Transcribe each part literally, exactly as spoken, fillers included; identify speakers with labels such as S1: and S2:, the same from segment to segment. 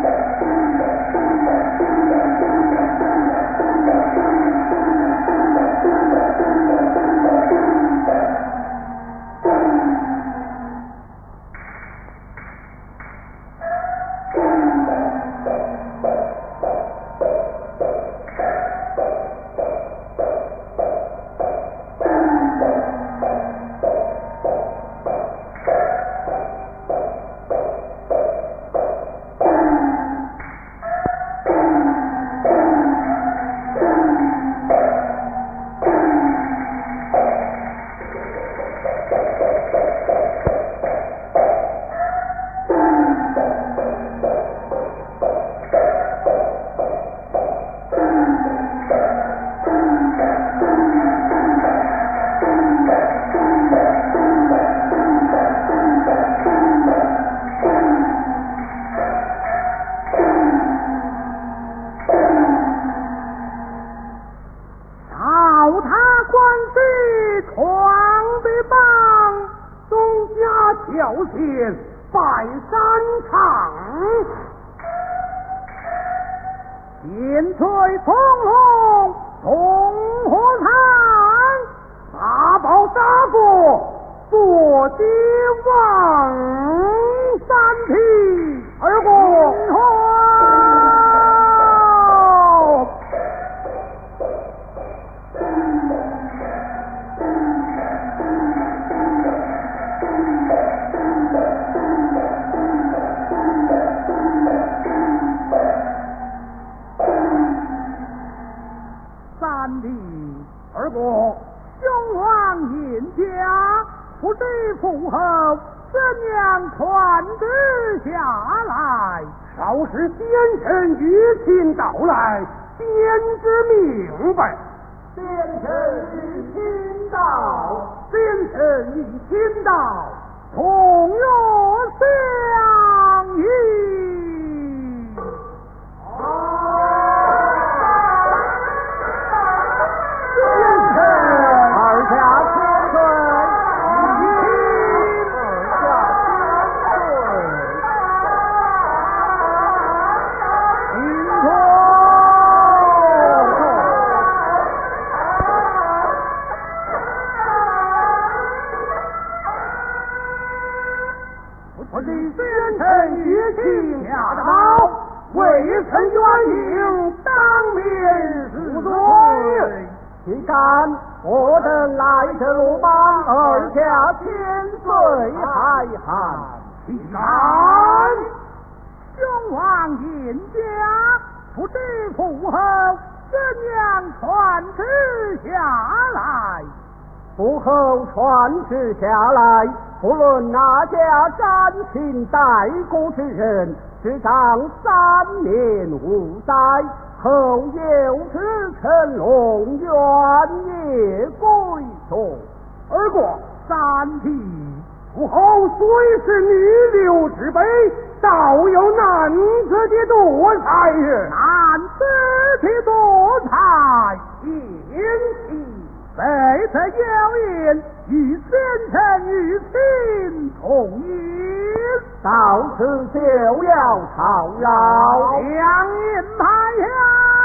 S1: 待国之人，执掌三年五载，后有之成龙原也归宗。
S2: 而过三弟父后虽是女流之辈，倒有男子的多才也。
S1: 男子的多才，
S2: 言其非则有言，与先臣与亲同饮。
S1: 到此就要操劳，
S2: 两人派下。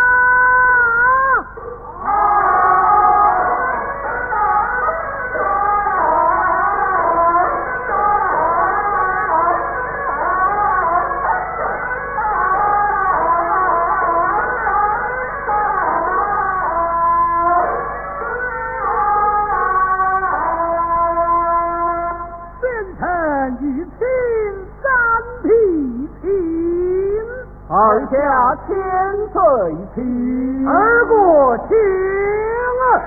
S1: 二家千岁请，
S2: 而过请啊！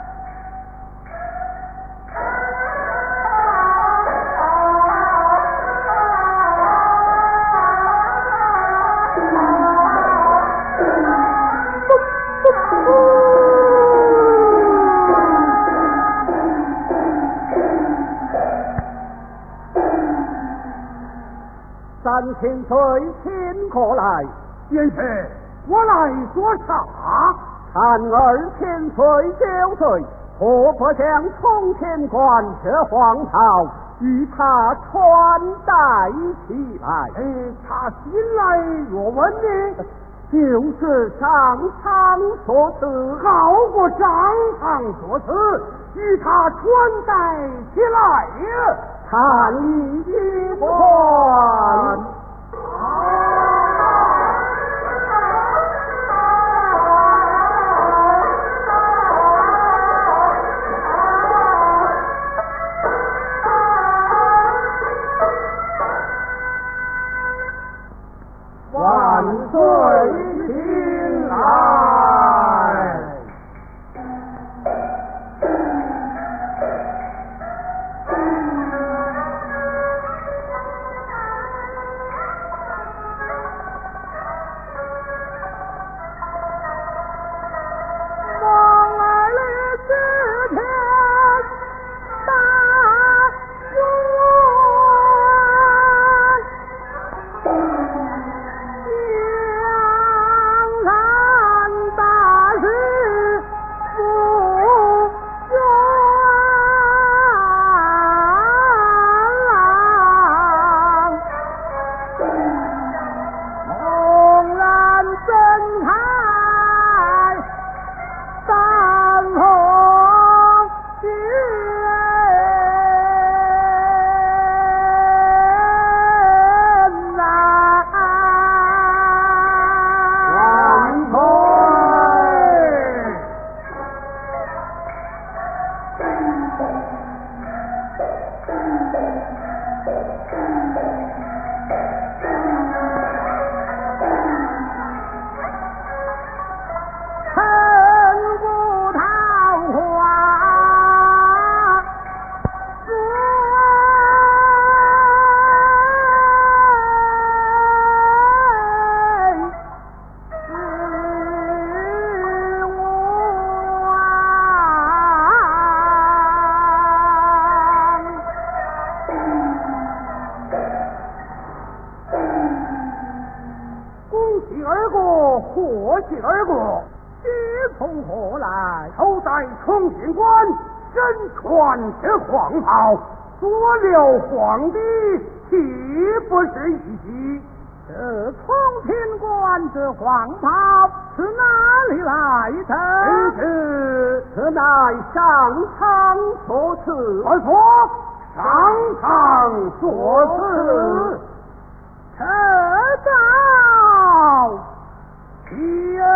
S1: 三千岁请过来。
S2: 元帅，我来做啥？
S1: 看二千岁九岁，何不将从前官设皇朝， 与他穿戴起来。
S2: 哎，他新来若问呢？
S1: 就是上苍所赐，
S2: 好过上苍所赐，与他穿戴起来呀！
S1: 看你一换。万岁亲来！
S2: 望儿立之天大祸气而过，
S1: 皆从何来？
S2: 头戴重庆冠，身穿这黄袍，左留皇帝，岂不是一喜？
S1: 这重庆冠这黄袍是哪里来的？
S2: 是
S1: 此乃上苍所赐。
S2: 我说上苍所赐。
S1: 臣到天了。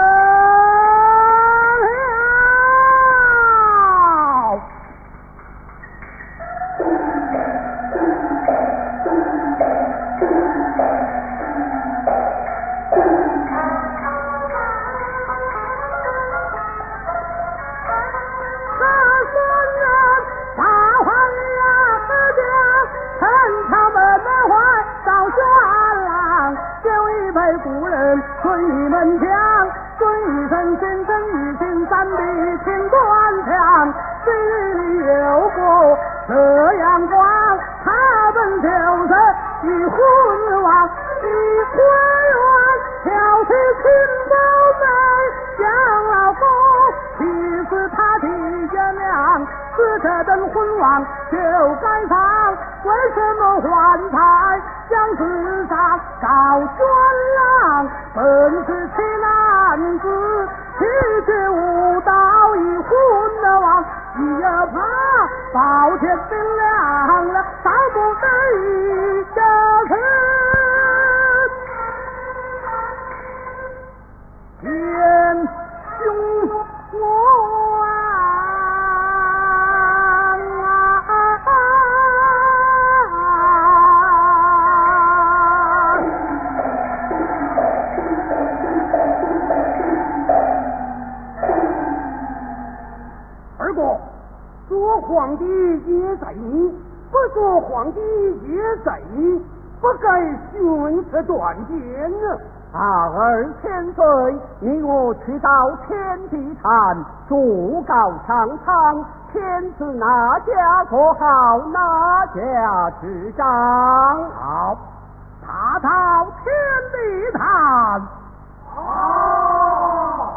S1: 故人水门墙，水神先生一心三弟请断墙，水里有个这阳光，他本就是一昏王，一官员挑起秦宝妹，将老公气死他的原谅，死这等昏王就该放，为什么换台将世上告冤枉？本是其男子气绝无道，一昏王一儿怕暴天兵亮了，倒不得一家人天凶我做皇帝也在你，不做皇帝也在你，不该徇此断剑呢。 二千岁，你我去到天地坛，祝告上苍，天子哪家做好，哪家执掌。
S2: 好，打到天地坛。好。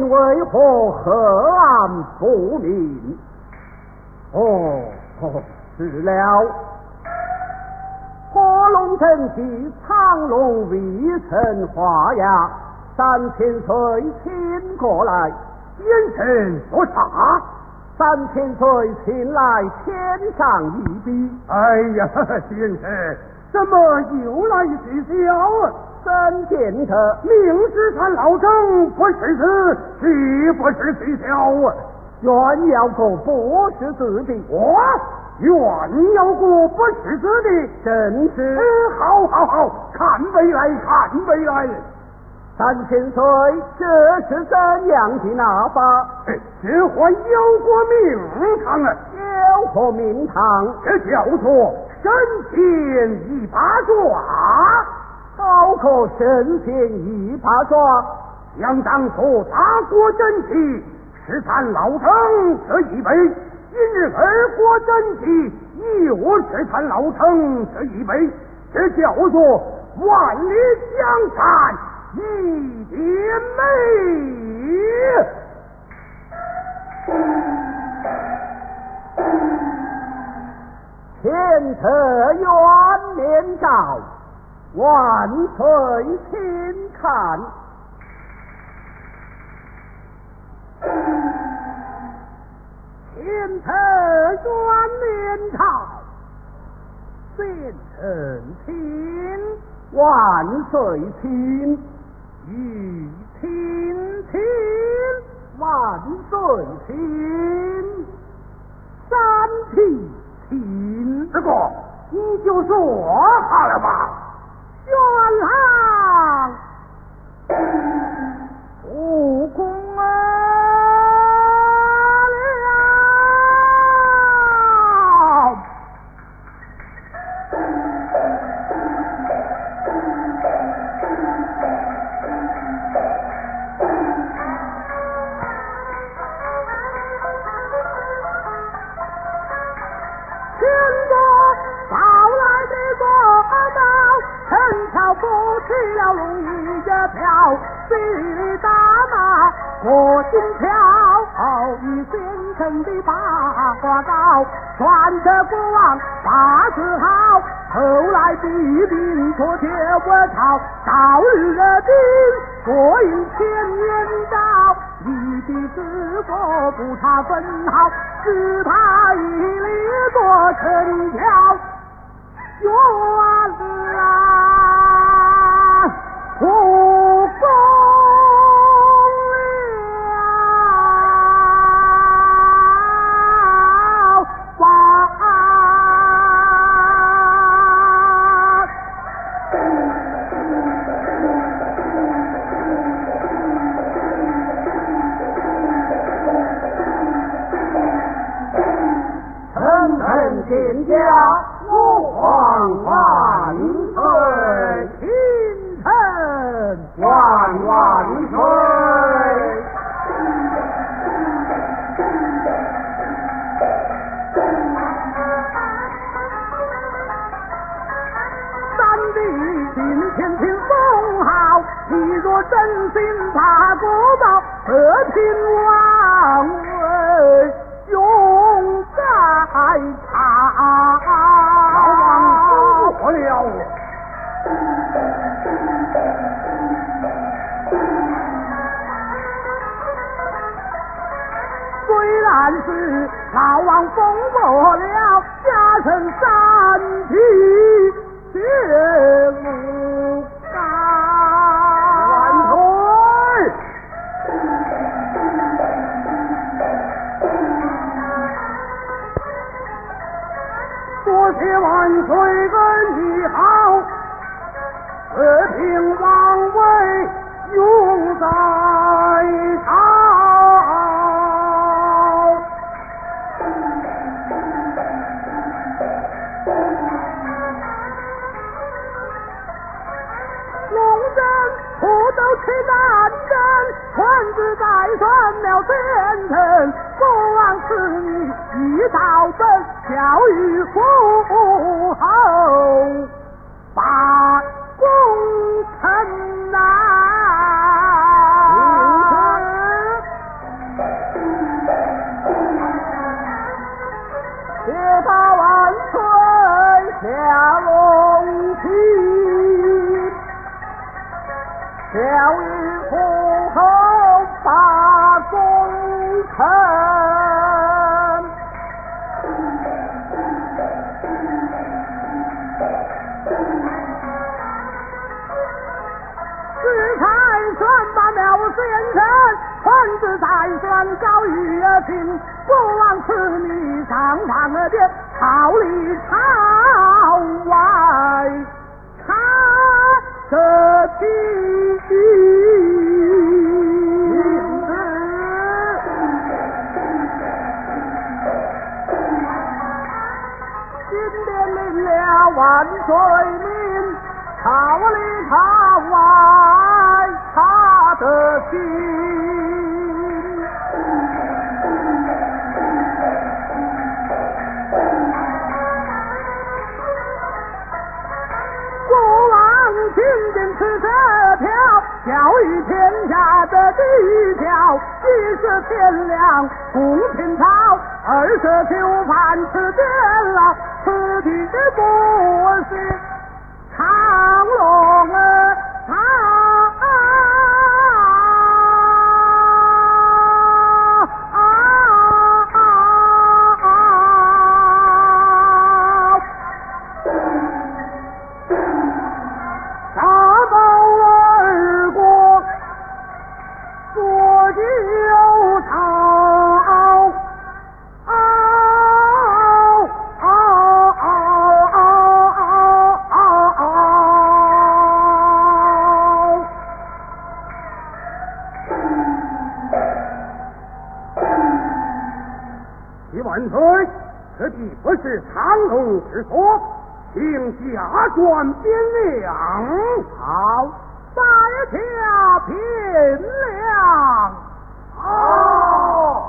S1: 今为何河岸不明？哦，是了。火龙城西长龙未曾画押，三千岁请过来。
S2: 先生说啥？
S1: 三千岁请来添上一笔。
S2: 哎呀，先生，怎么又来取消？
S1: 怎见得
S2: 明知他老郑不是死，岂不是取消啊？
S1: 袁耀国不是子弟，
S2: 我袁耀国不是子弟，
S1: 正是。
S2: 嗯，好好好，看未来，看未来。
S1: 三千岁，这是怎样的拿法？
S2: 这还有过名堂啊！
S1: 有何名堂？
S2: 这叫做神仙一把抓。
S1: 好可神仙一把抓！
S2: 想当初大国珍奇，是咱老郑这一辈；今日二国珍奇，又是咱老郑这一辈。这叫做万里江山一点美。
S1: 天策元年诏，万岁请看。天策元年诏，先臣请。万岁请。御亲亲，万岁请。三体请。
S2: 这个你就说好了吧。
S1: 元郎，武功啊了！起了龙一个飘，水里打马过心跳，与先生的八卦高，传着国王八字好，后来的兵托铁我朝，朝日的兵过一千年刀，你的子国不差分毫，只怕一力过成条。元郎护公了王，臣臣见驾。吾皇万岁，钦臣万万岁。三弟今天听封号，你若真心怕国报，和平王位永在朝。
S2: 我了，
S1: 虽然是老王封过了，加成三体却不高。
S2: 万岁！多谢万岁恩义好，和平王位永在朝。
S1: 龙人不斗去南征，臣子再算了先臣，国王赐你一道本，教育父后把功臣啊！ 下龙旗，小于父后把功臣。是才选把苗先生，传旨再选高于平，不枉此你上堂的朝里朝外插着旗。今天领了万岁命，朝里朝外插着旗。国王钦定此这条，教育天下的第一条，一是天良，公平操，二是就犯此典了，此地不是长龙儿长。
S2: 万岁！此地不是长龙之所，请下官边量。
S1: 好，在下边量。
S2: 好。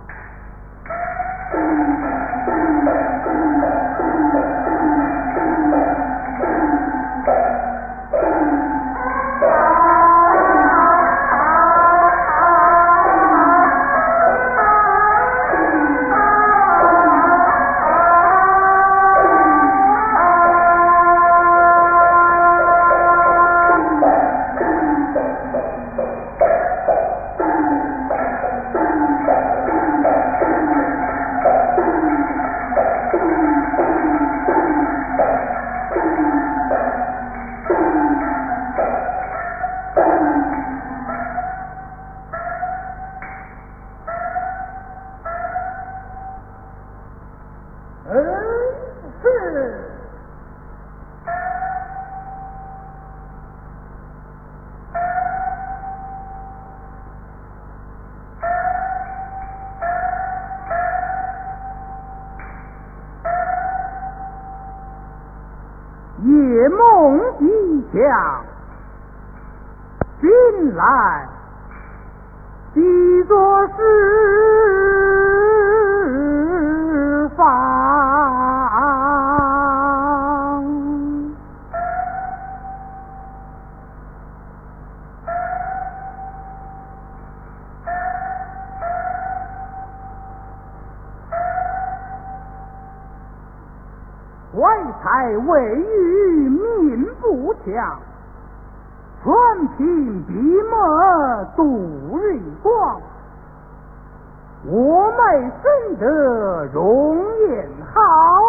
S1: 夜梦一响，醒来记作释放。怀才未育，命不强，全凭笔墨度日光。我妹生得容颜好，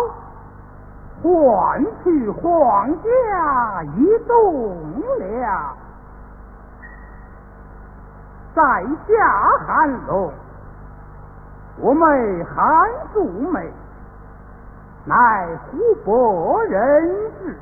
S1: 换取皇家一栋梁。在下韩龙，我妹韩素梅，乃湖北人士，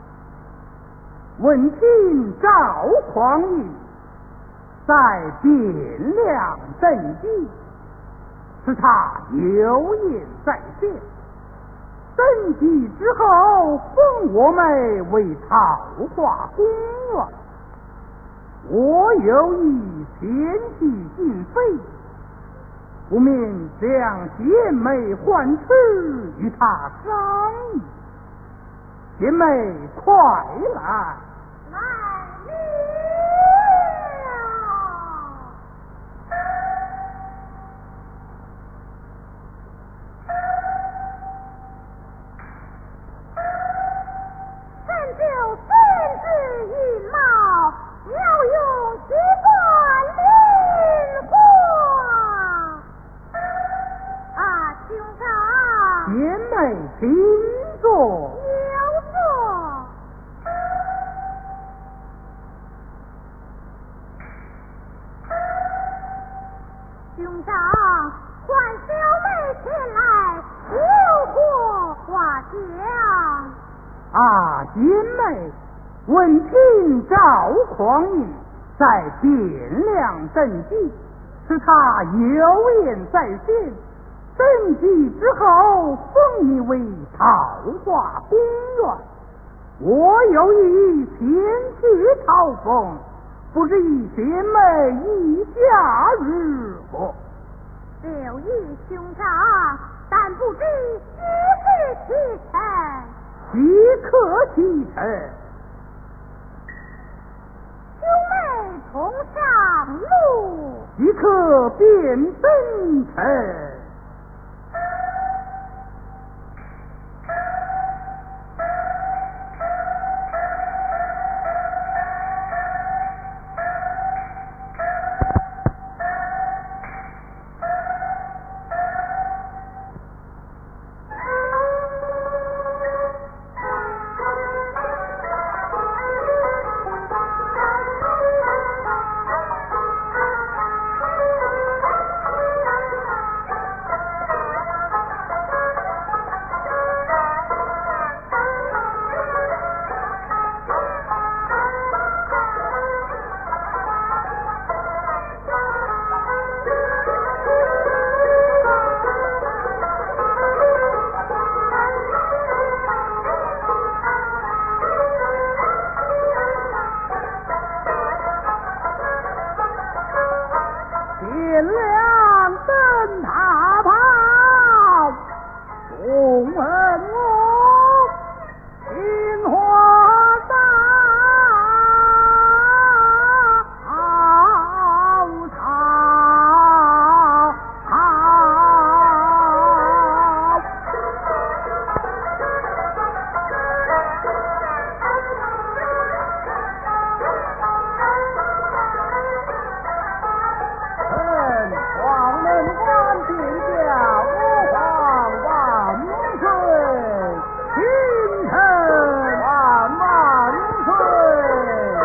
S1: 闻听赵匡胤在汴梁登基，使他有言在先。登基之后，封我妹为桃花宫了。我有意前去进妃，不免将姐妹唤出与他商议。姐妹快来！
S3: 来了。 兄长，
S2: 贤妹请坐。
S3: 有座。兄长，唤小妹前来，有何话讲？
S2: 啊，贤妹，闻听赵匡胤在汴梁登基，使他有言在先。登基之后，封你为桃花公园。我有意前去朝奉，不知一贤妹意下如何？
S3: 留意兄长，但不知几时启程。
S2: 即刻启程。
S3: 兄妹同上路，
S2: 即刻便登程。天亮灯塔旁，众问我金花大草黄门关天下，吾皇万岁！清晨万万岁！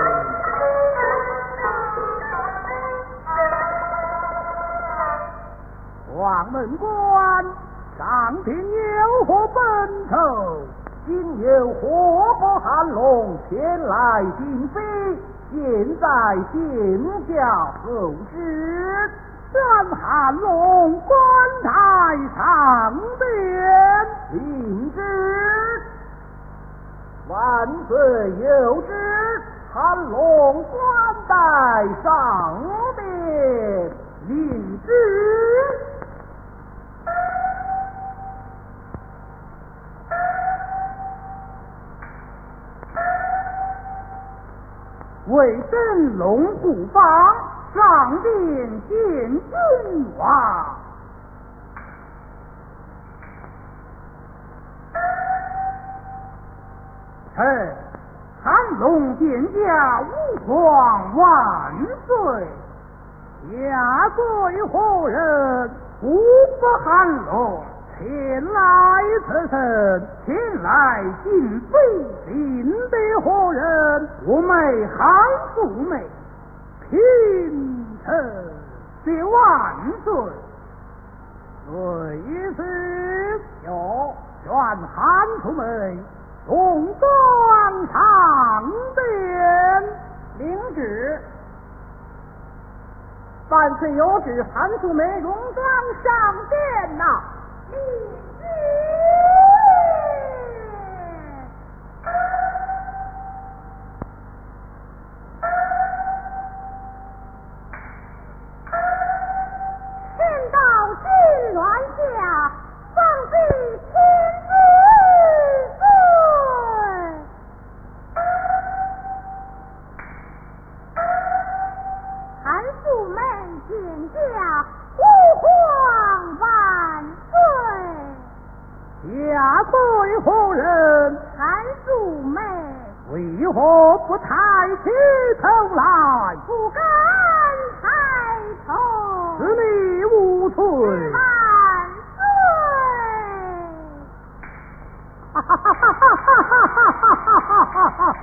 S2: 黄门关，上天有何奔头？今有活伯韩龙前来进飞，现在见驾候旨。宣韩龙官台上殿，领旨。万岁有旨，韩龙官台上殿，领旨。为登龙虎坊，上殿见君王。臣韩龙殿下，吾皇万岁！下跪何人？吾不韩龙。前来此生，前来进妃，进的何人？我妹韩素妹，平臣谢万岁。随时要劝韩素妹重装上殿，领旨。万岁有旨，韩素梅戎装上殿呐、啊！领旨。
S3: 天道君乱下，方必天之罪。韩素梅见驾，吾皇万岁！
S2: 下跪何人？
S3: 韩素梅。
S2: 为何不抬起头来？
S3: 不敢抬头。
S2: 是你无罪。
S3: 万岁！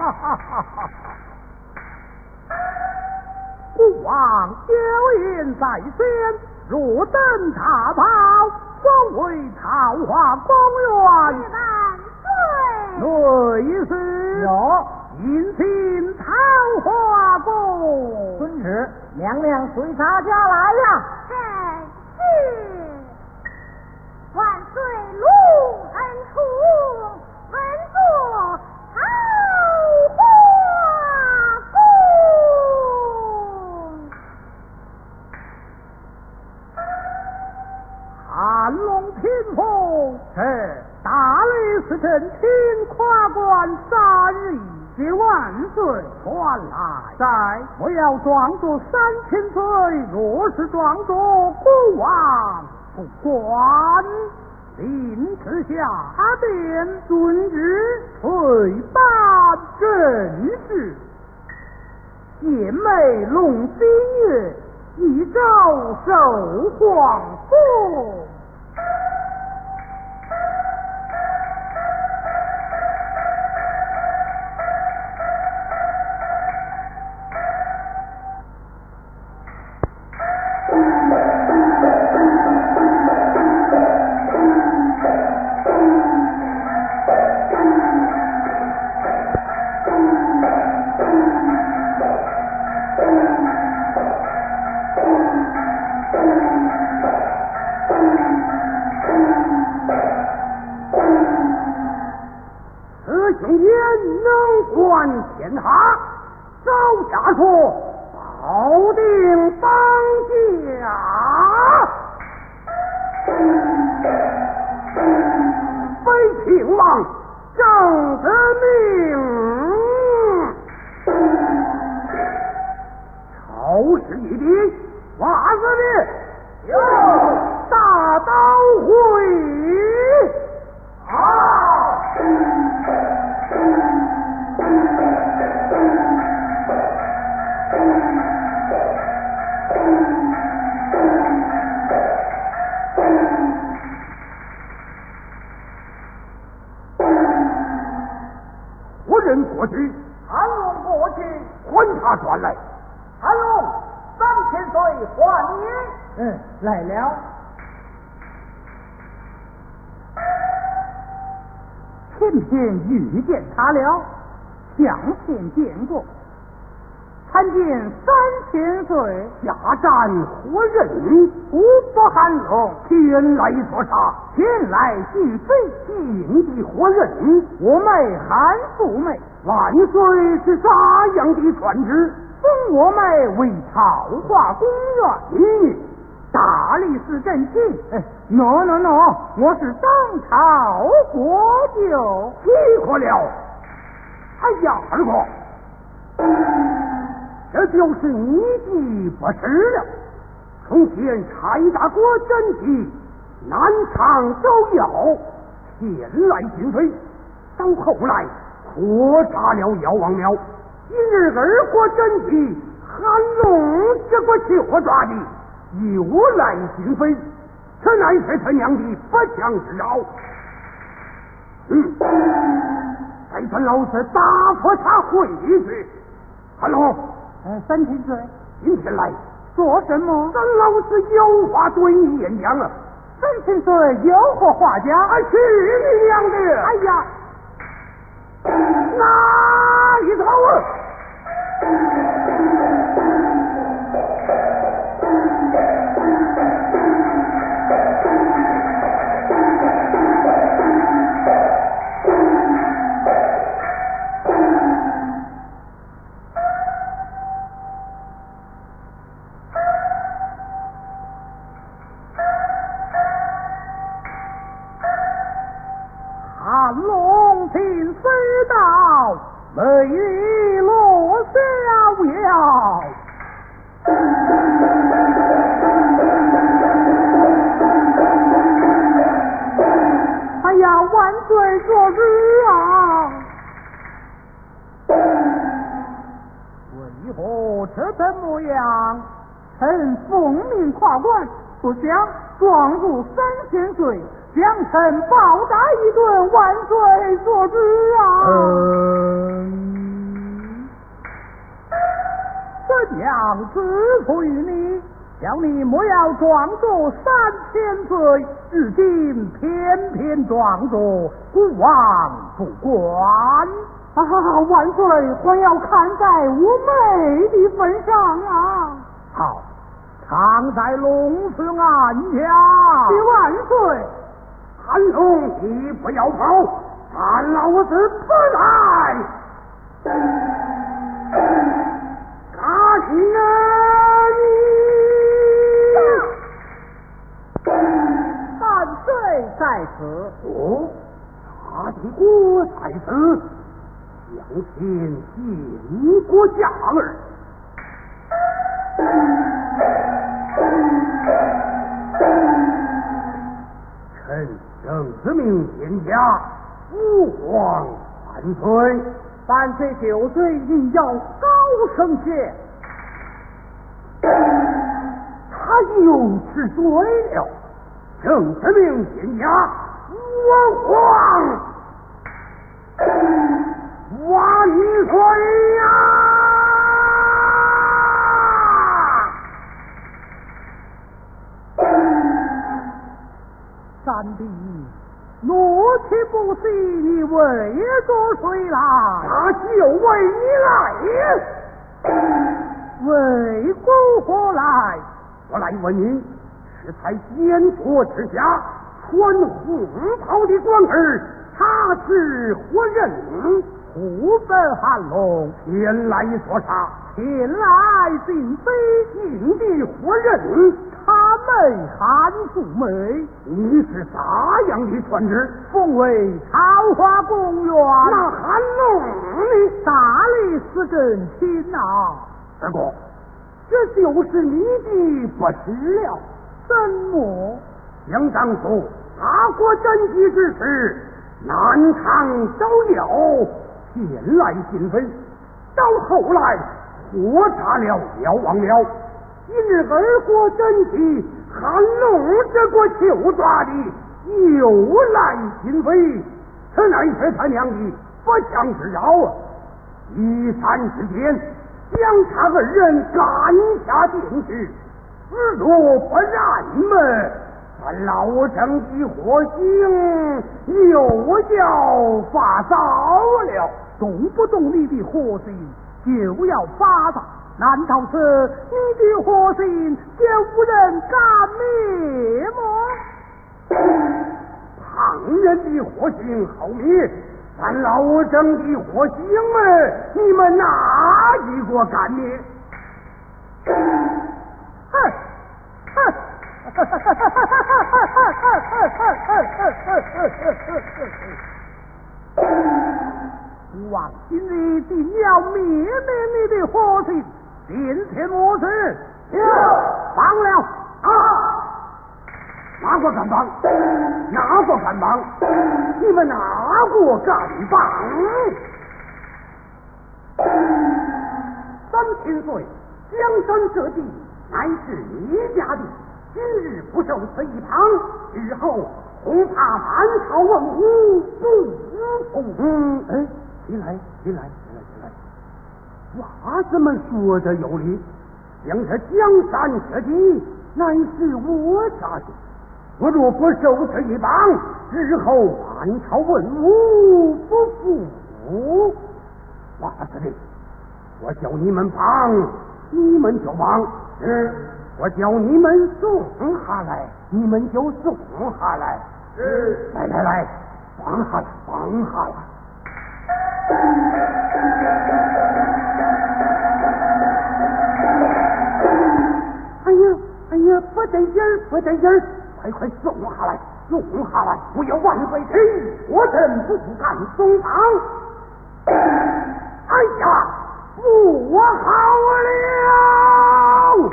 S1: 孤王有言在先，若登大宝，封为桃花公园。
S3: 万岁！
S1: 内侍有引进桃花宫。
S4: 遵旨，娘娘随他家来呀。
S3: 哎，是。万岁龙恩宠，稳坐桃花宫。
S1: 汉龙天风是大理寺正厅跨关三日一节万岁传来，在我要装作三千岁，若是装作孤王不管。令赐下殿遵旨，退办正事。献媚龙新月，一朝受皇封。此青年能观天下，早下说保定当家。非秦王正得命，仇视一敌，瓦子的有大刀会。好。我人过去，
S4: 韩龙过去，
S2: 还他转来。
S4: 韩龙三千岁还你。嗯，来了。
S1: 前天遇见他了，相片见过，参见三千岁下战火刃，五不寒龙前来作杀，前来尽飞，尽地火刃，我妹韩素妹，万岁是啥样的传旨？封我妹为桃花公园。嗯，大理寺正卿。哎 ，no no no， 我是当朝国舅。奇可了！哎呀，二哥，这就是你的不是了。从前差一大国真迹，南昌走药，前来进飞，到后来扩炸了药王庙。今日二国真迹，韩龙这个去抓的。 又来进飞，这乃是他娘的不祥之兆。嗯，再算老子打破他回去。韩龙，
S4: 呃，三千岁，
S1: 今天来
S4: 做什么？
S1: 咱老子有话对你演讲了。
S4: 三千岁有何话讲？
S1: 啊，去你娘的！
S4: 哎呀，
S1: 哪一头啊？ 寒龙听飞到，雷雨落逍遥。哎呀，万岁做主啊！为何这般模样？臣奉命跨关，不想撞入三千岁。 将臣暴打一顿，万岁做主啊！
S4: 嗯。
S1: 怎样支付于你？叫你莫要装作三千岁，如今偏偏装作孤王不管。
S5: 啊！万岁，还要看在我妹的份上啊！
S1: 好，常在龙寺安家。
S5: 万岁，
S2: 韩龙，你不要跑，咱老子不来。赶紧啊你！
S1: 万岁在此。
S2: 哦，大帝国在此。将天进国家儿，臣正子命天下，父皇万岁。
S1: 万岁九岁，你要高升些。
S2: 他又是罪了，正子命天下，父皇万岁呀！
S1: 三弟，怒气不息，你为着谁来？
S2: 他就为你来，
S1: 为国何来？
S2: 我来问你，是才监国之下传红袍的官儿，他是何人？
S1: 虎本韩龙，
S2: 前来说啥？
S1: 前来并非
S2: 进的何人？
S1: 他妹韩素梅。
S2: 你是啥样的传旨？
S1: 奉为桃花公园。
S2: 那韩龙呢？
S1: 大理寺正亲啊！
S2: 二哥，这就是你的不是了。
S1: 怎么？
S2: 想当初大国斩击之时，南唐招摇，前来进匪，到后来活查了瞭望了。今日二国斩击，韩龙这个囚抓的又来进匪，此乃是他娘的不祥之兆啊！一山之间，将他二人赶下定去，若不然么，咱老臣的火星又要发烧了。
S1: 动不动你的火星就要发烧，难道是你的火星就无人敢灭吗？
S2: 旁人的火星好灭，咱老臣的火星们，你们哪一个敢灭？
S1: 哼哼！王今日定要灭灭你的火星，今天我是
S2: 有放了啊！哪个敢帮？哪个敢帮？你们哪个敢帮？三千岁，江山这地乃是你家的，今日不受此一旁，日后恐怕满朝文武不服。嗯，哎，起来，起来，起来，起来！娃子们说的有理，将这江山这地乃是我家的，我若不受此一帮，日后满朝文武不服。娃子的，我叫你们帮，你们就帮；是，我叫你们送下来，你们就送下来。是，来来来，放下来，放下来。哎呀，哎呀，不得劲儿，不得劲儿，快快送下来，送下来！不要万岁听，我真不敢松绑。哎呀，不好了！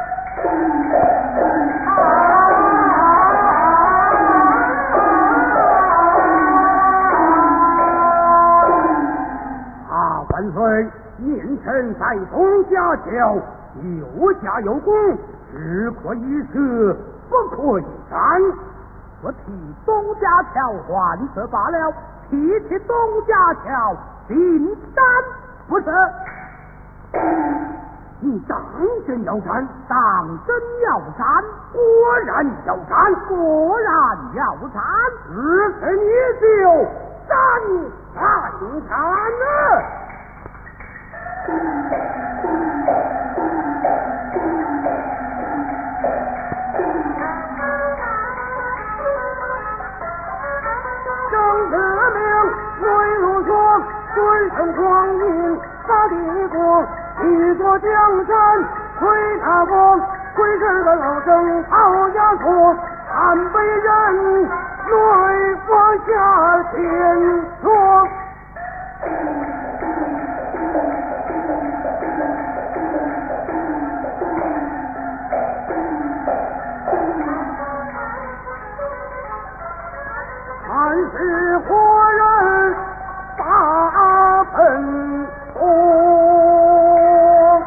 S2: 啊，万岁！念臣在东家桥，有家有功，只可以射，不可以战。
S1: 我替东家桥换色罢了，提起东家桥，定斩不赦。
S2: 你当真要斩？
S1: 当真要斩？
S2: 果然要斩，
S1: 果然要斩。
S2: 如此你就斩看看啊！
S5: 正子命为如说，尊称光阴大帝国，一座江山随他过，归是个老生好压缩，安北人内往下天说。还是活人大喷火，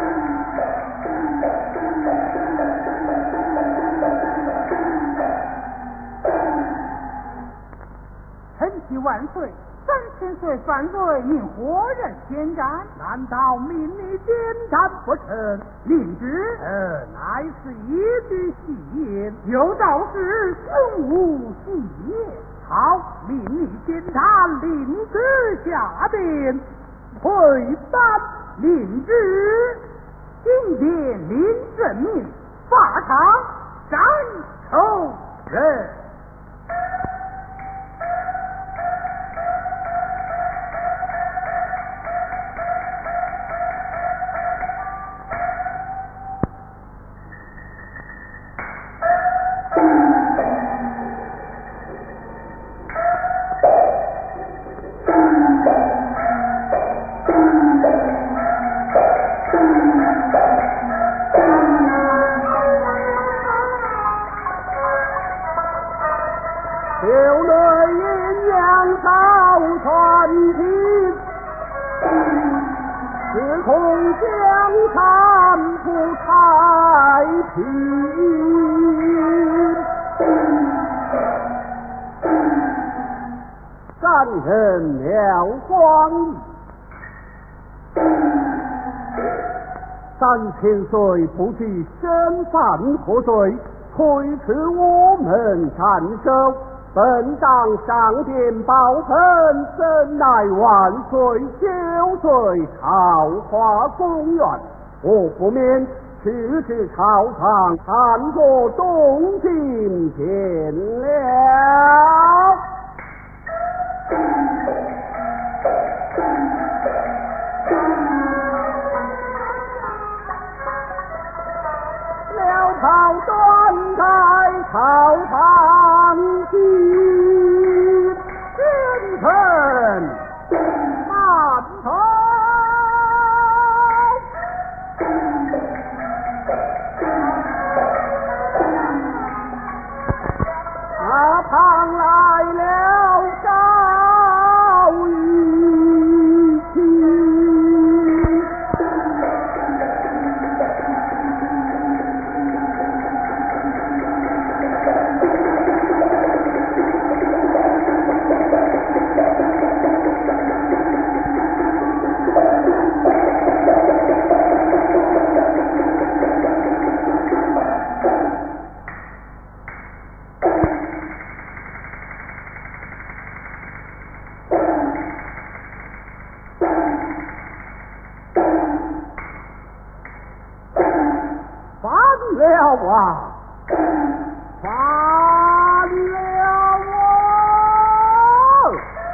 S1: 臣妻万岁！三千岁犯罪，命活人监斩，难道命你监斩不成？令旨，呃，乃是一句戏言，有道是凶无戏言。好，命你监斩，令旨下殿，推翻令旨，今天领正命，法场斩仇人。 流泪阴阳早传听，自从江山不太平，三人了光义，三千岁不计身犯何罪，推辞我们斩首。本当上殿报坟，怎奈万岁九岁桃花公园，我不免去至朝堂，看过动静见了。辽朝端台朝堂去，君臣满头。阿旁来了高一起，了啊，翻了啊！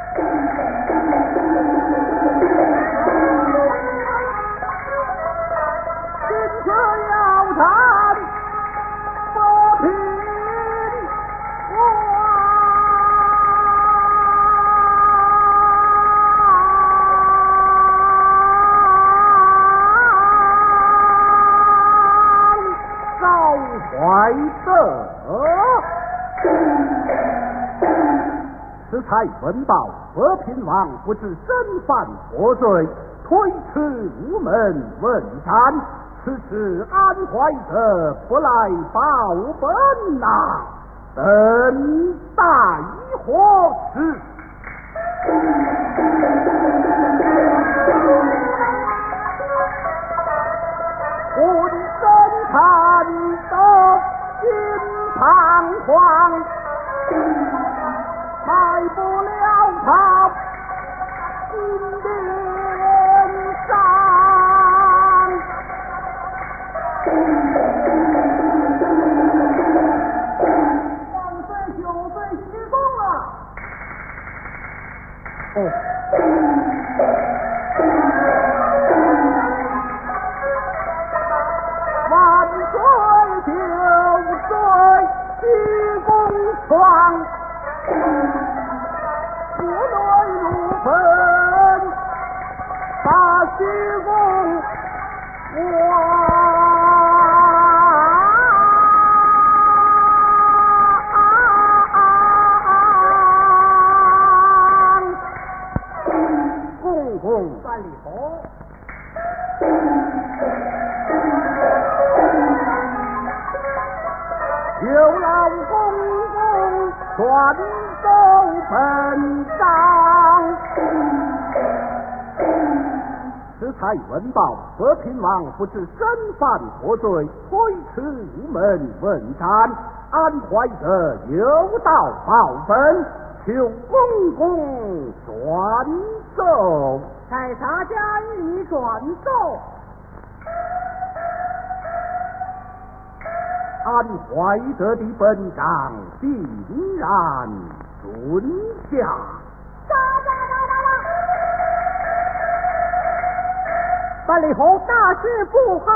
S1: 今次要谈和平怀德，此才闻报和平王不知身犯何罪，推辞无门问斩，此次安怀德不来报本呐，等待何时？ 皇卖不了他金殿上。万岁九岁鞠躬了。哦。万岁九岁鞠躬床，国内如焚，把鞠躬我。
S2: 三里头，
S1: 有劳公公传奏本章，此才闻报，和平王不知身犯何罪，推迟无门问斩，安怀者有道报本，求公公转奏。
S4: 在啥家与你转奏？
S1: 安怀者的本章定然准下。
S3: 喳喳喳喳喳！
S4: 办理后大事不好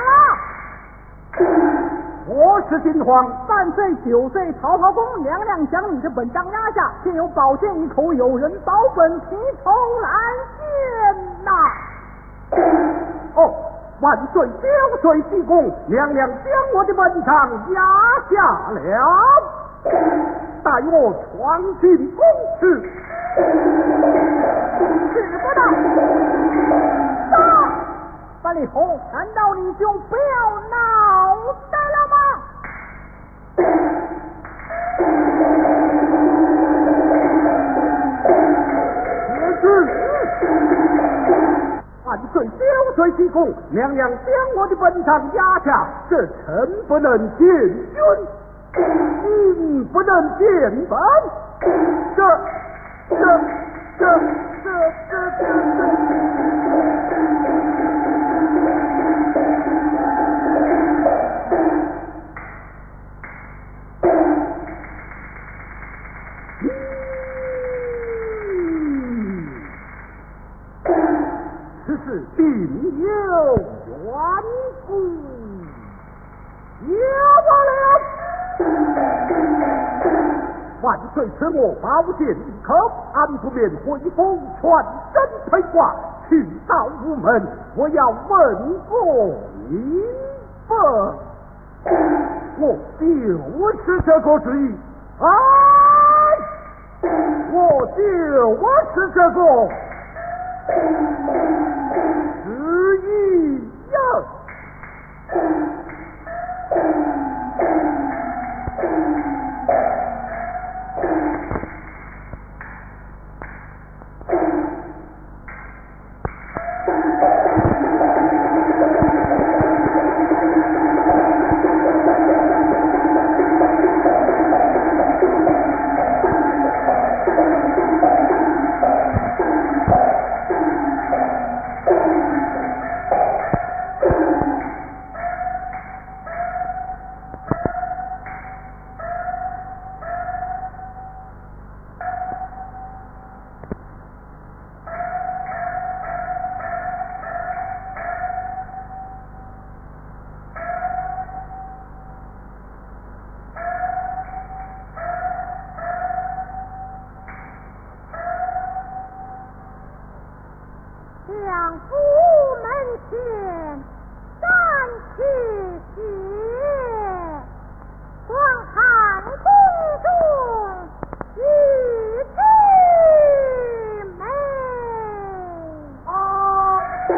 S4: 了！
S1: 我是金皇，
S4: 三岁九岁曹操公娘娘将你的本章压下，现有宝剑一口，有人保本提头来见呐！
S1: 哦，万岁九岁济公，娘娘将我的本章压下了，待我传进宫去。
S4: 使不得！走！办理后，难道你就不要脑袋了吗？
S1: 此事万岁九岁济公，娘娘将我的本章压下，这臣不能见君，您不能见本，这这这这这这这。此事定有缘故，有我了。万岁赐我宝剑一口，安不免回风全身披挂，去到午门，我要问过您本。我就是这个主意，哎，我就是这个旨意呀。
S3: 向府门前站起节，光看宫中玉枝美。
S4: 啊！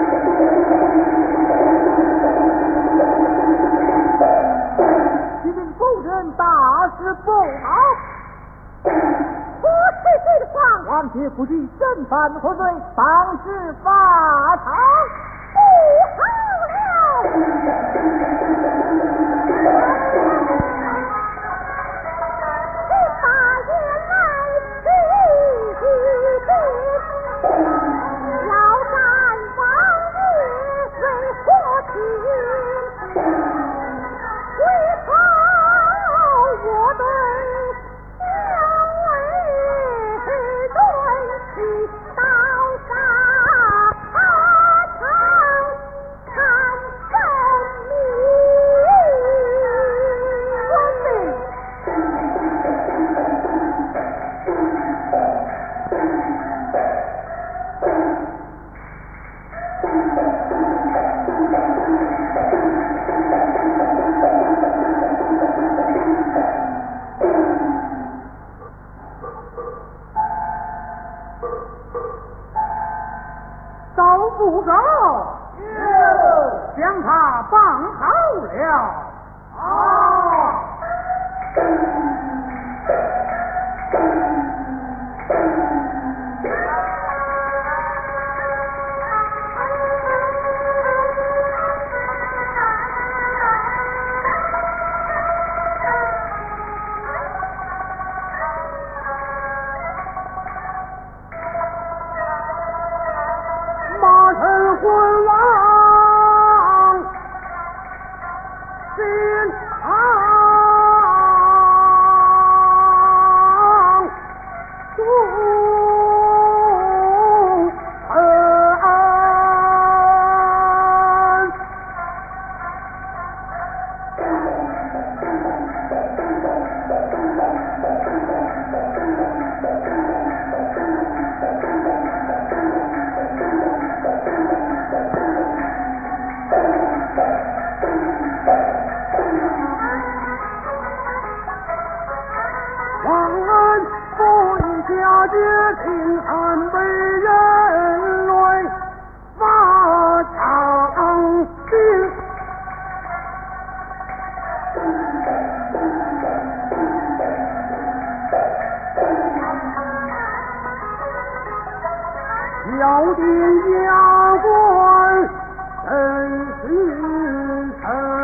S4: 启禀夫人，大事不好！
S3: 我是谁的皇？
S4: 王爷不计正犯何罪，当时发堂，
S3: 不好了！
S5: 不走？将他绑好了。
S2: 啊！
S5: 马臣昏王心昂中恩。皇恩不以家节平安为人类发长进。要定牙关真是臣。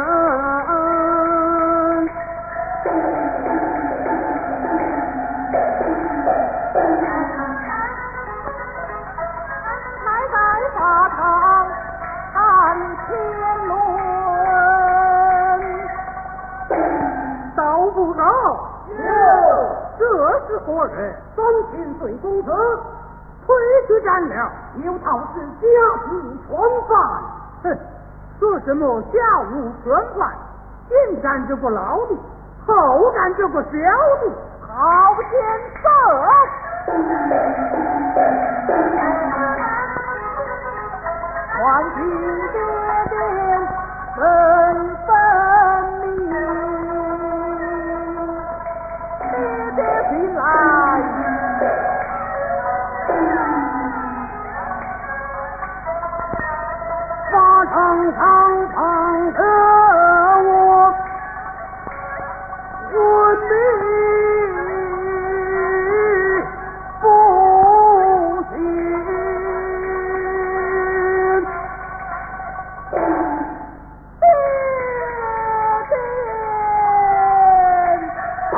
S3: 乃在法堂看天伦。
S5: 道不道，这是何人？三千岁公子推去斩了，有道是家务全犯。哼，说什么家务全犯？先斩这个老的，后斩这个小的，好天色！
S3: 还请爹爹分分明，爹爹请来。
S5: 法场上旁着我昏迷不醒。
S3: 爹爹，
S5: 啊！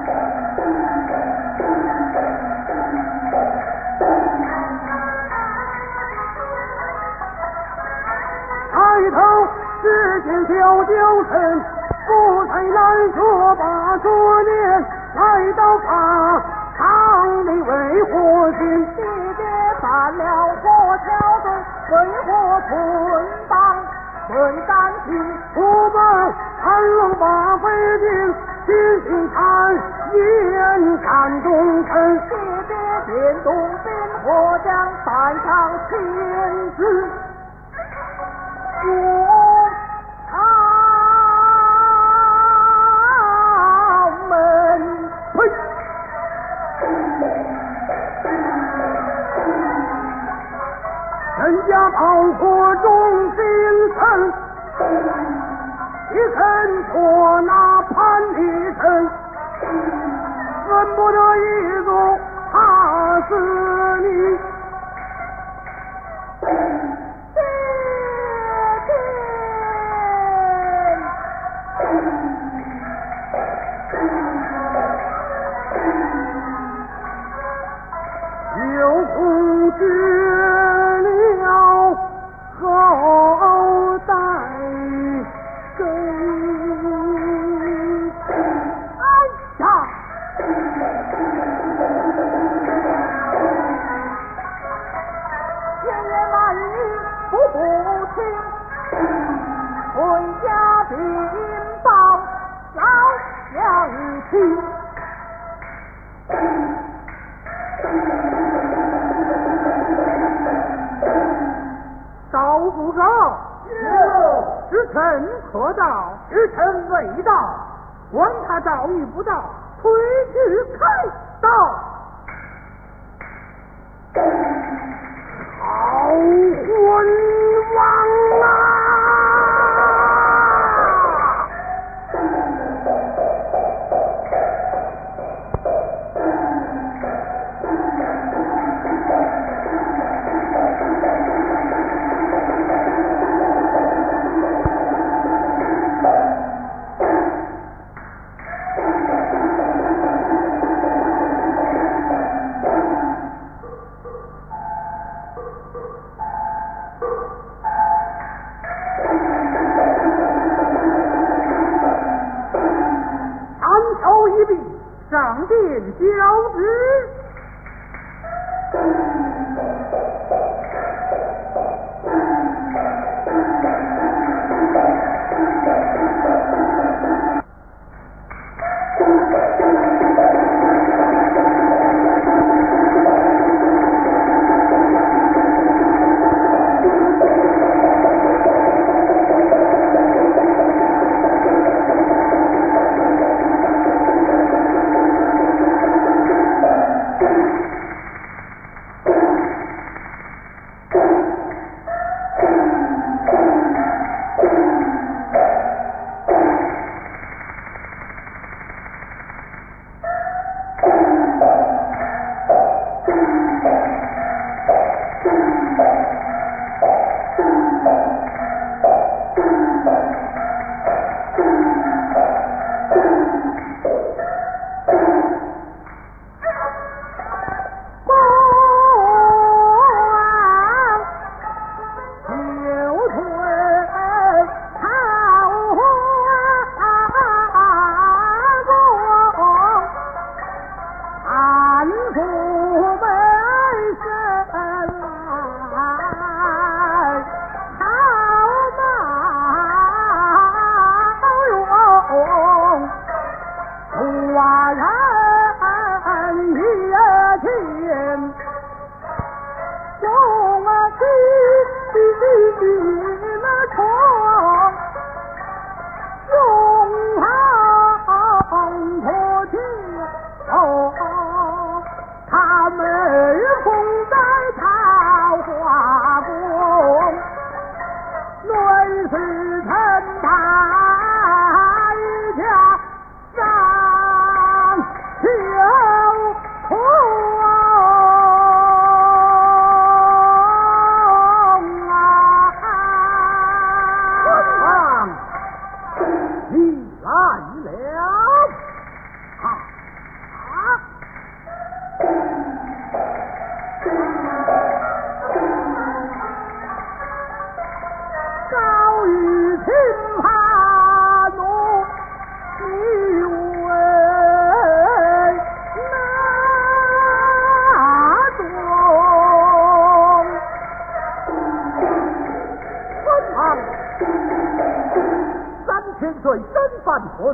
S5: 抬头只见小九臣不才难说把昨年来到法场里为何心？
S3: 爹爹犯了何条罪？为何捆绑？谁敢听？
S5: 出门看龙把飞定，心心看眼看忠臣。
S3: 爹爹电动兵火将带上天子。我朝门，
S5: 呸！人家炮火中心神，一身错那潘一身，恨不得一走怕死你。有空绝了后代根。哎呀！
S3: 千言万语不不听，回家禀报老乡亲。
S5: 道不道，时辰可到，时辰未到，管他到与不到，推去开道。好魂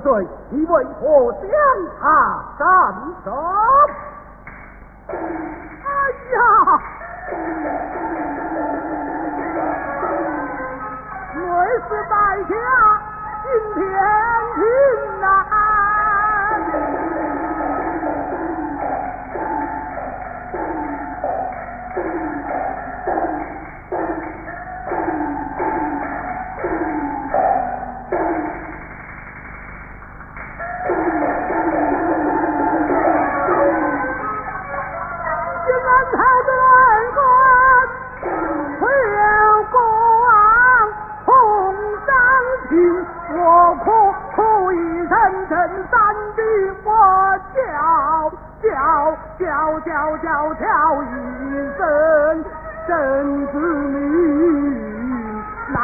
S1: 罪，你为何将他斩首？
S4: 哎呀！累死败家，今天平安。今晚朝的人官，会有光红掌平，我可可以认真三句我叫叫叫叫叫叫一声真子女那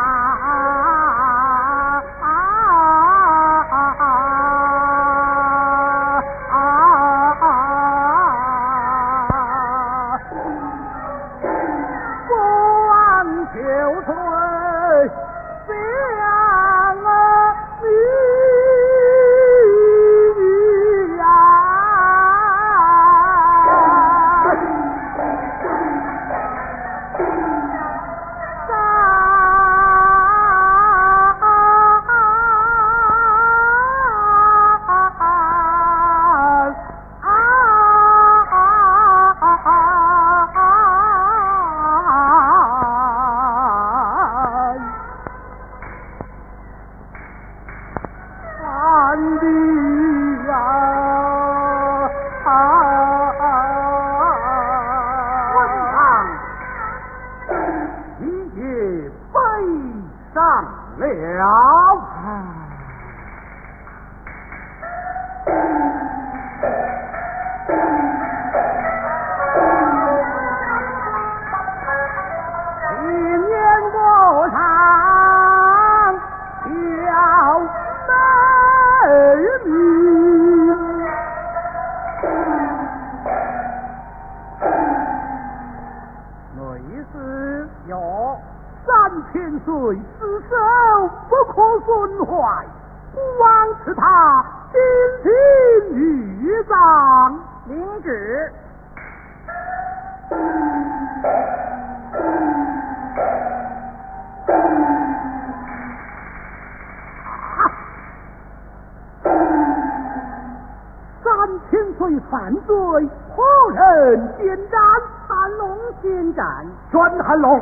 S4: 犯罪，何人监斩？韩龙监斩。
S1: 宣韩龙，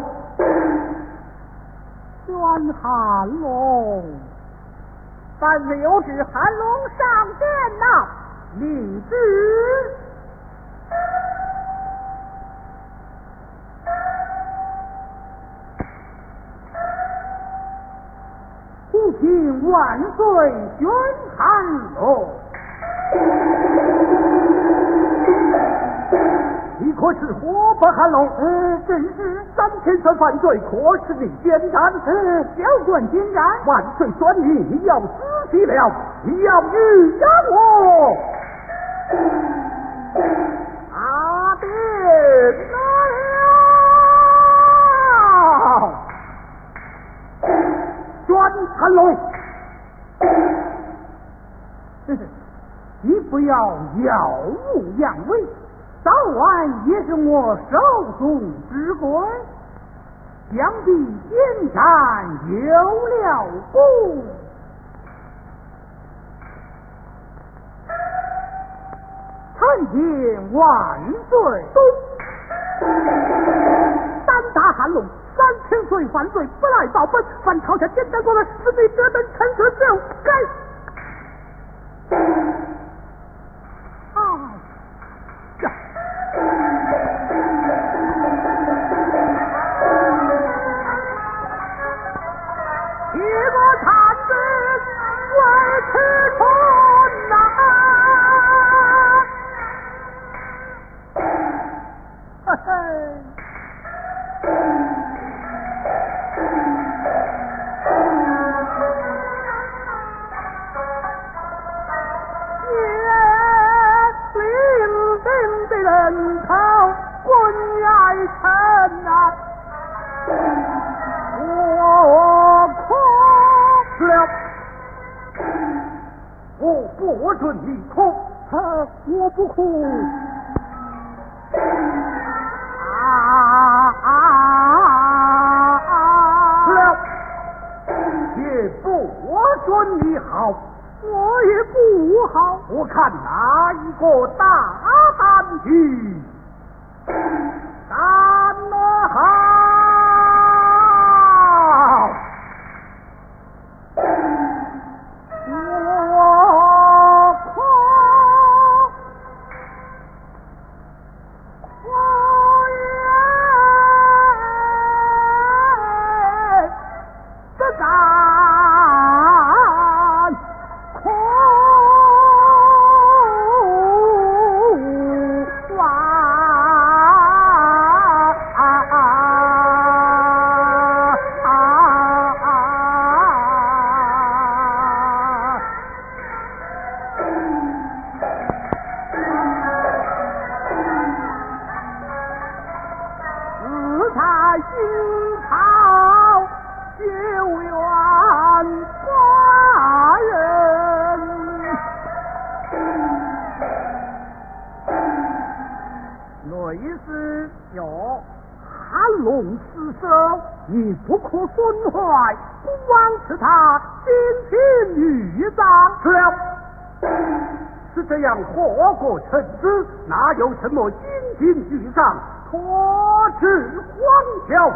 S4: 宣韩龙，
S3: 凡留旨韩龙上殿呐！
S4: 领旨。
S1: 父亲万岁，宣韩龙。你可是活把韩龙？
S4: 呃，正是。
S1: 三千岁犯罪，可是你监斩？
S4: 呃，小官监斩。
S1: 万岁宣你，你要死去了，你要遇斩我。
S4: 阿爹来了！
S1: 宣韩龙，
S4: 你不要耀武扬威。早晚也是我手中之鬼，想必监斩有了功。参见万岁！胆大韩龙，三千岁犯罪，不来报本，犯朝下监斩过来，是你这等陈设就该。啊呀！一个残子为吃春呐！嘿嘿。人头滚来尘啊！我哭了， 不哭？啊啊啊！
S2: 了，也不准你好，
S4: 我也不好。
S2: 我看哪一个大胆去，干得好！
S4: 我可我也这敢哭四彩新草九原花人，
S1: 类似哟，寒龙死手，你不可损坏，不枉赐他金品玉章。
S2: 是了，是这样祸国臣子，哪有什么金品玉章，托至荒郊？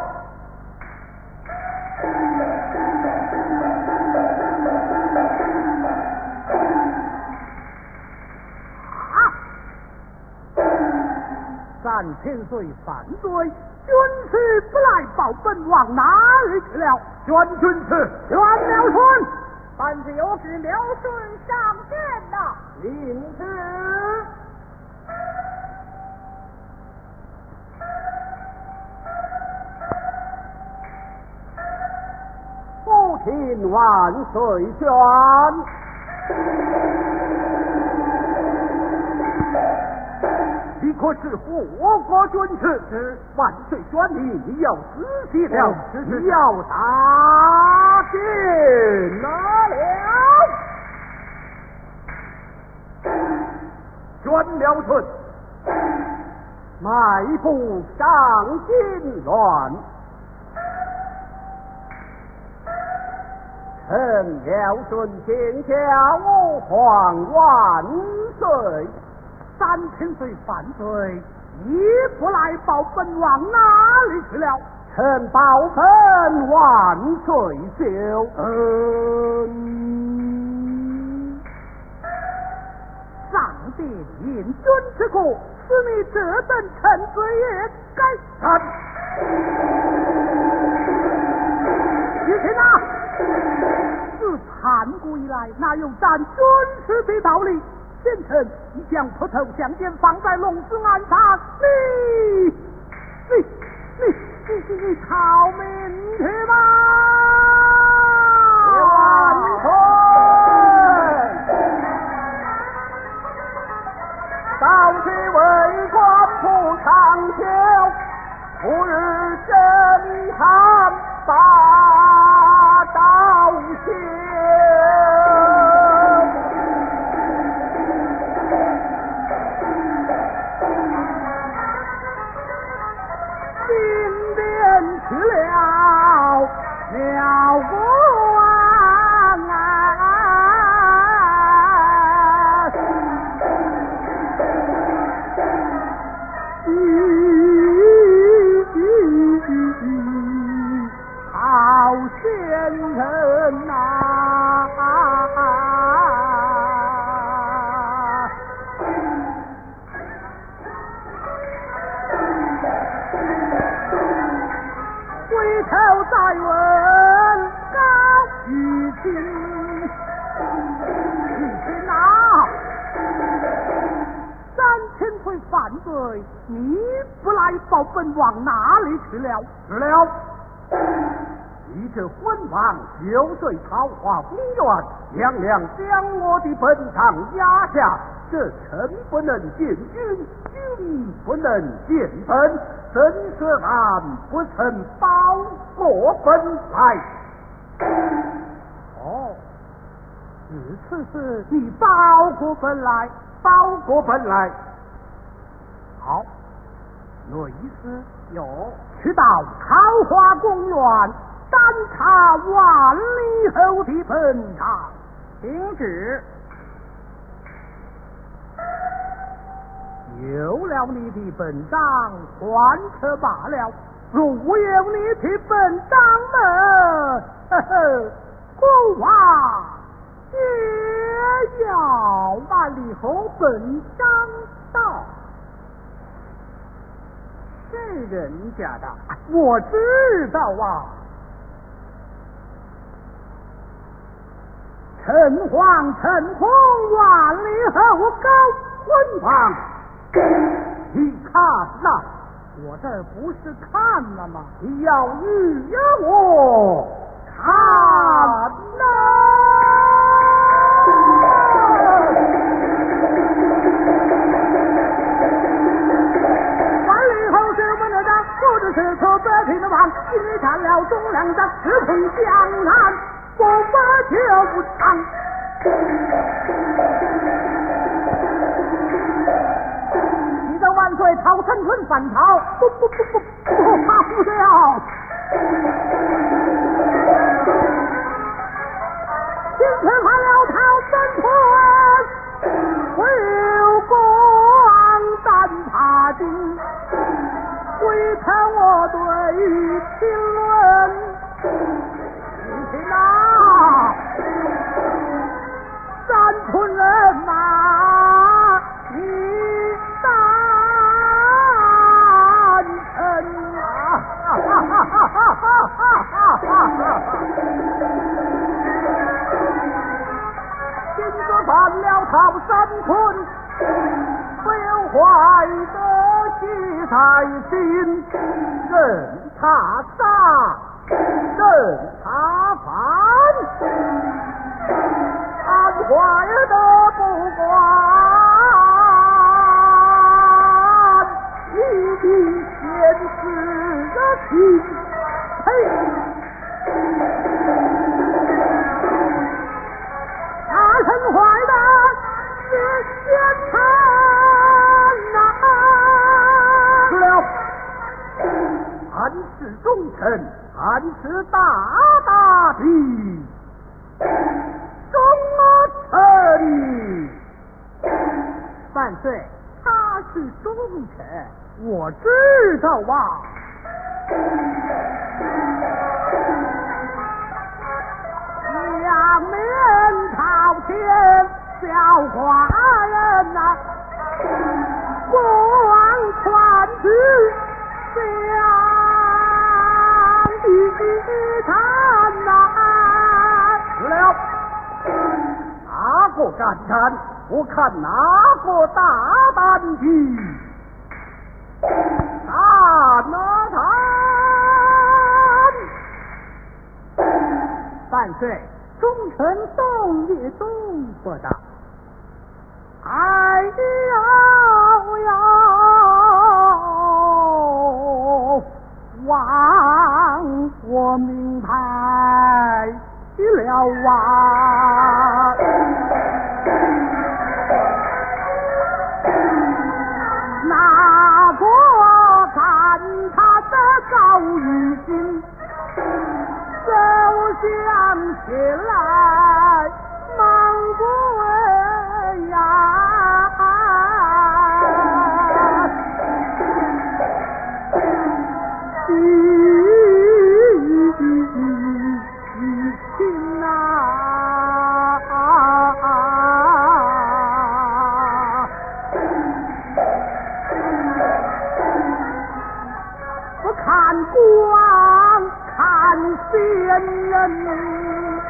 S1: 三千岁犯罪，军师不来报本，往哪里去了？
S2: 宣军师，
S1: 宣了顺，
S3: 班子有旨，辽顺上殿呐。
S1: 领旨。福听万岁宣。
S2: 你可是祸国军师，是万岁宣你，你要仔细了，你要打进哪了？宣了顺，
S1: 迈步上金銮，臣了顺天下吾皇万岁。三千岁犯罪，你不来报本，往哪里去了？臣报本万岁休。嗯，上殿引军之过，是你这等臣罪也该斩。你听啊，自叛国以来，哪有斩军师的道理？先臣已将破头相剑放在龙子案上，你你你你你你逃命去吧！
S2: 万岁！道是为官不长久，不日审判大道行。
S1: 金殿去了，了国王啊！好先人呐！回头再问高玉清，玉清啊，三千岁犯罪，你不来报本，往哪里去了？
S2: 是了，你这昏王九岁桃花宫院，娘娘将我的本堂压下，这臣不能见君，君不能见本，真是俺不曾报过本来。
S1: 哦，是此事你报过本来， 包裹本来。
S2: 好，我意思有去到桃花公园观察万里后的本场。
S5: 停止。
S2: 有了你的本账，还可罢了；如有你的本账呢，呵呵，国王也要万里后本账到。
S5: 是人家的，
S2: 我知道啊。城隍城隍万里后高婚房，你看呐，
S5: 我这儿不是看了吗？
S2: 你要预约我看呐。
S5: 万里后是文的章，不知是错白平的王，今日看了中两章，赤痛江南，不发就长。
S2: 你这万岁讨陈村反朝，不不不不不怕不了。今次还要讨陈村，为光战怕军，回看我对评论，你听啊，三村人马，你三城啊！哈哈哈哈哈哈哈哈！今次犯了逃三村，不有坏的气在心，任他杀，任他犯。俺坏的不管，一定先死的心。嘿，他很坏的是奸臣呐！是了，俺是忠臣，俺是大大的。忠臣，
S5: 万岁，他是忠臣，
S2: 我知道啊。两面朝天，小华人呐、啊，国王传旨，相一谈呐。死了。哪个敢战？我看哪个大胆的战哪战！
S5: 万岁，忠臣动也动不得。
S2: 哎呦呦，王我明白了啊！哪个看他的高于心，走向前来忙不为呀！亲啊，我看光看仙人。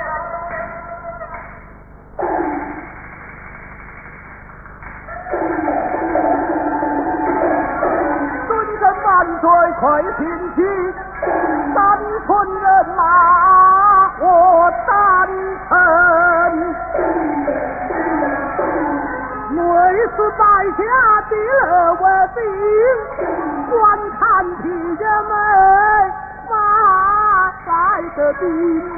S2: 尊称万岁，快听起，三村人马我赞成。为是败下的二位兵，观看皮人们马来的兵。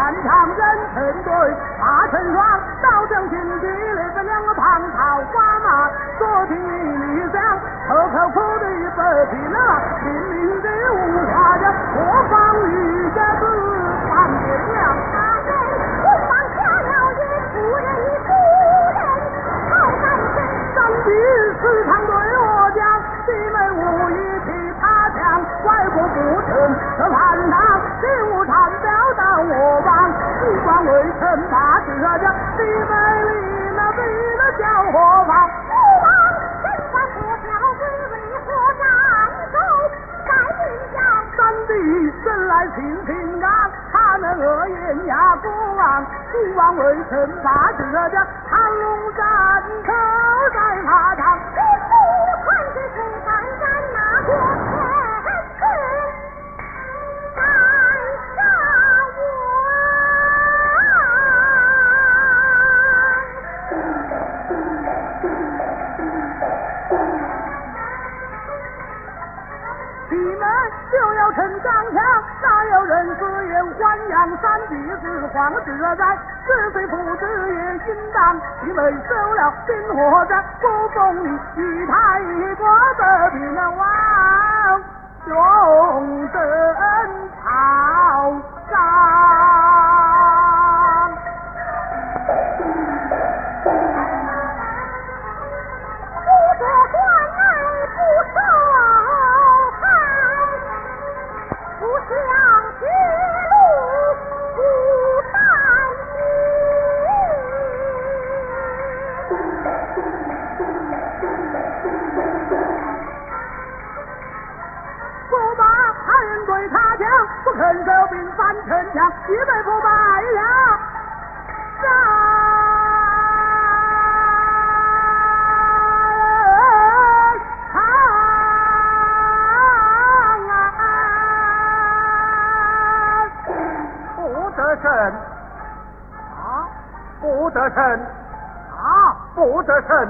S4: 半场人成队，马成双，刀将金地那个两个蟠桃花马，左听一响，口口口的白皮了，明明的无花的，何方雨家子放天亮。
S3: 大人，我放下了也不人不人，好三生。
S4: 三弟时常对我讲，弟妹无意替他讲，外国不成这盘堂，金无产表到我帮，不管为臣把这家，弟妹里那比那叫何方？
S3: 不枉人家说小鬼为何斩首在云上？
S4: 三弟生来性情刚，他能恶言压国王，不枉为臣把这家，盘龙斩头在法场。
S3: 你不传是谁敢斩那国臣臣，敢杀
S4: 你们就要逞张强，哪有人自言还阳？三弟是皇子在，是非父子也应当。你们收了金火寨，不奉你一太国的平王，永登朝上。
S3: 不做官来不受害，不想去路不担
S4: 不把他人对他讲，不肯收兵反城墙，一辈不败呀！
S1: 不得胜
S4: 啊，
S1: 不得胜
S4: 啊，
S1: 不得胜。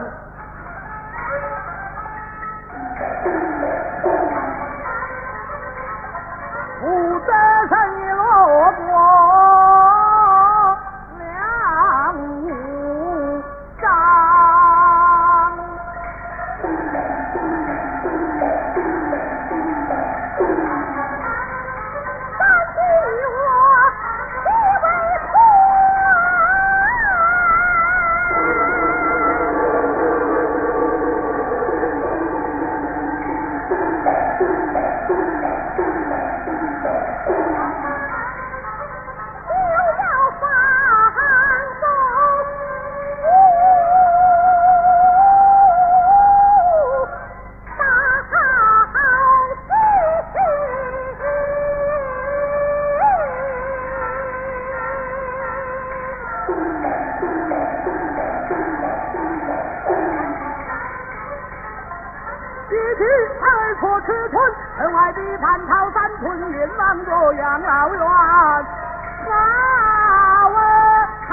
S4: 不得胜已落过两无章。
S3: 但替我一位婆。
S4: 城外的蟠桃三村，眼望着养老院。啊喂啊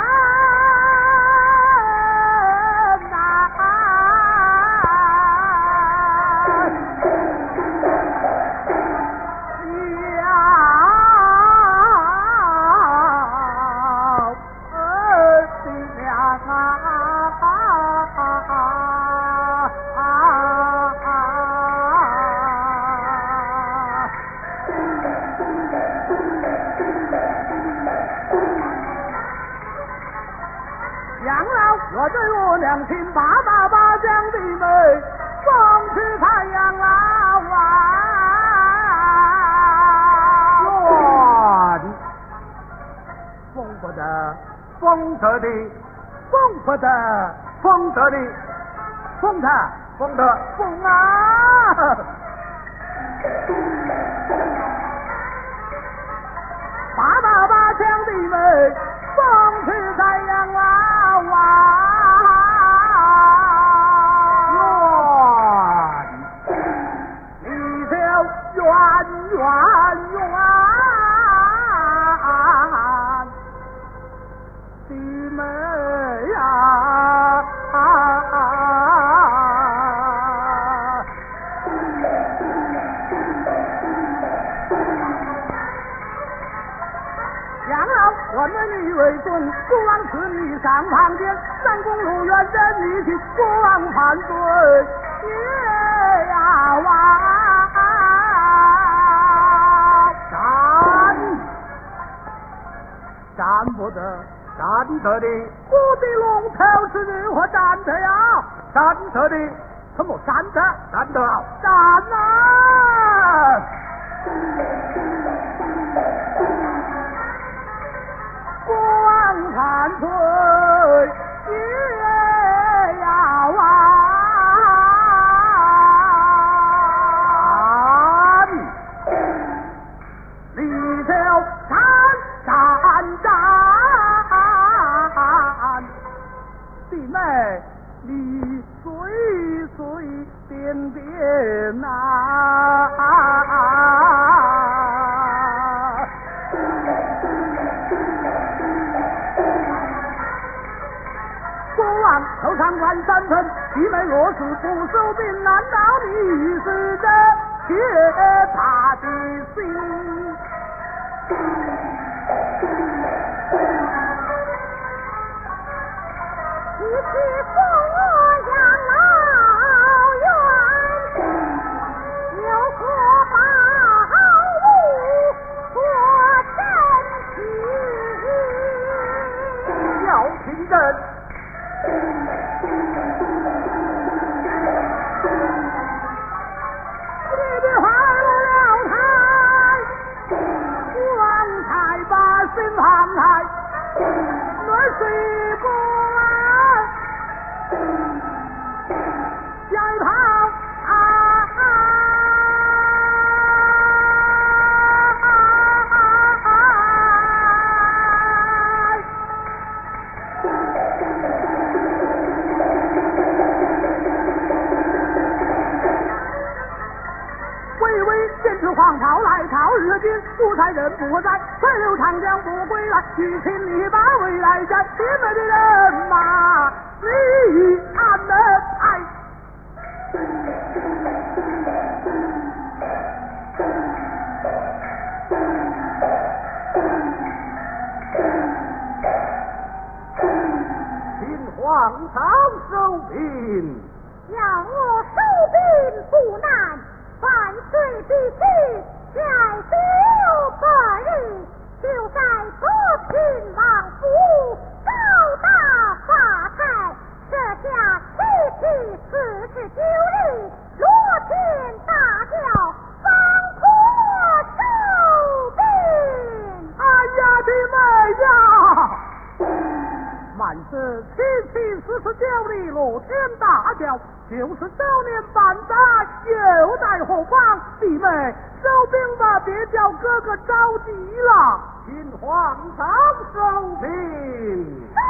S4: 我对我娘亲爸爸把将弟妹送去太阳老啊！
S1: 冤，封不得，封得的，
S4: 封不得，
S1: 封得的，
S4: 封他，
S1: 封得，
S4: 封啊！爸爸把将弟妹送去太阳老啊！冤冤弟妹呀、啊！ 为尊，国王赐你上堂前，南宫入院人一起，国王判罪也要亡。
S1: 站，站不得，站着的，
S4: 我的龙头是如何站着呀？
S1: 站着的，
S4: 怎么站着？
S1: 站得，
S4: 站啊！国王判罪也要亡。里头站站站，弟妹，你随随便便啊！国王头上冠三层，弟妹若是不守兵，难道你是这却他的心？
S3: 一起送我养老院，有国宝物做珍奇。
S1: 要听真。
S4: 你的怀了台，王才把心旁台，乱水过来，下一旁啊啊巍巍剑指黄袍来朝日军，五台人不在，水流长江不归来，一请你把未来战，弟妹的人马你安排。
S1: 请皇上收兵。
S3: 要我收兵不难，万岁必须再修本日，就在左亲王府高大发财，设下七七四十九日，罗天大轿方可收兵。
S4: 哎呀，弟妹呀！满是七七四十九里罗天大轿，就是周年半载，又在何方？弟妹，收兵吧，别叫哥哥着急了。
S1: 请皇上收兵。
S3: 收